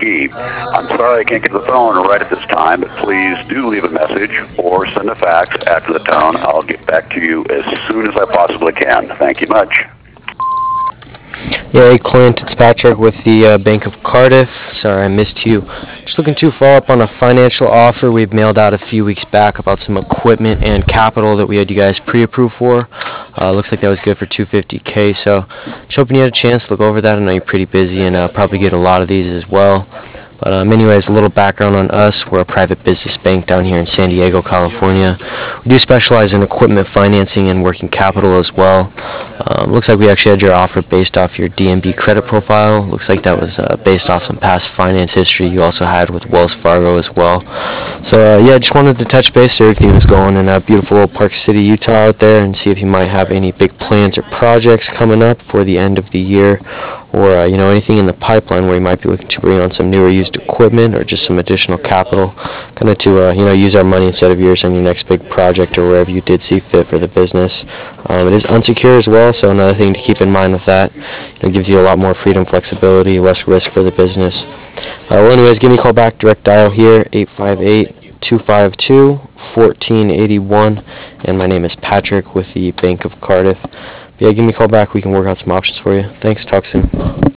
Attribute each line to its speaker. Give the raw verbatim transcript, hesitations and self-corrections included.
Speaker 1: key. I'm sorry I can't get to the phone right at this time, but please do leave a message or send a fax after the tone. I'll get back to you as soon as I possibly can. Thank you much.
Speaker 2: Yeah, hey Clint, it's Patrick with the uh, Bank of Cardiff. Sorry I missed you. Just looking to follow up on a financial offer we've mailed out a few weeks back about some equipment and capital that we had you guys pre-approved for. Uh, looks like that was good for two hundred fifty K, so just hoping you had a chance to look over that. I know you're pretty busy and uh, probably get a lot of these as well. But um, anyways, a little background on us. We're a private business bank down here in San Diego, California. We do specialize in equipment financing and working capital as well. Um, looks like we actually had your offer based off your D N B credit profile. Looks like that was uh, based off some past finance history you also had with Wells Fargo as well. So uh, yeah, just wanted to touch base. Everything was going in uh, beautiful old Park City, Utah out there, and see if you might have any big plans or projects coming up for the end of the year, or uh, you know, anything in the pipeline where you might be looking to bring on some new or used equipment or just some additional capital, kind of to uh, you know, use our money instead of yours on your next big project or wherever you did see fit for the business. Um, it is unsecured as well, so another thing to keep in mind with that. You know, gives you a lot more freedom, flexibility, less risk for the business. Uh, well, anyways, give me a call back. Direct dial here, eight five eight, two five two, one four eight one, and my name is Patrick with the Bank of Cardiff. Yeah, give me a call back. We can work out some options for you. Thanks. Talk soon.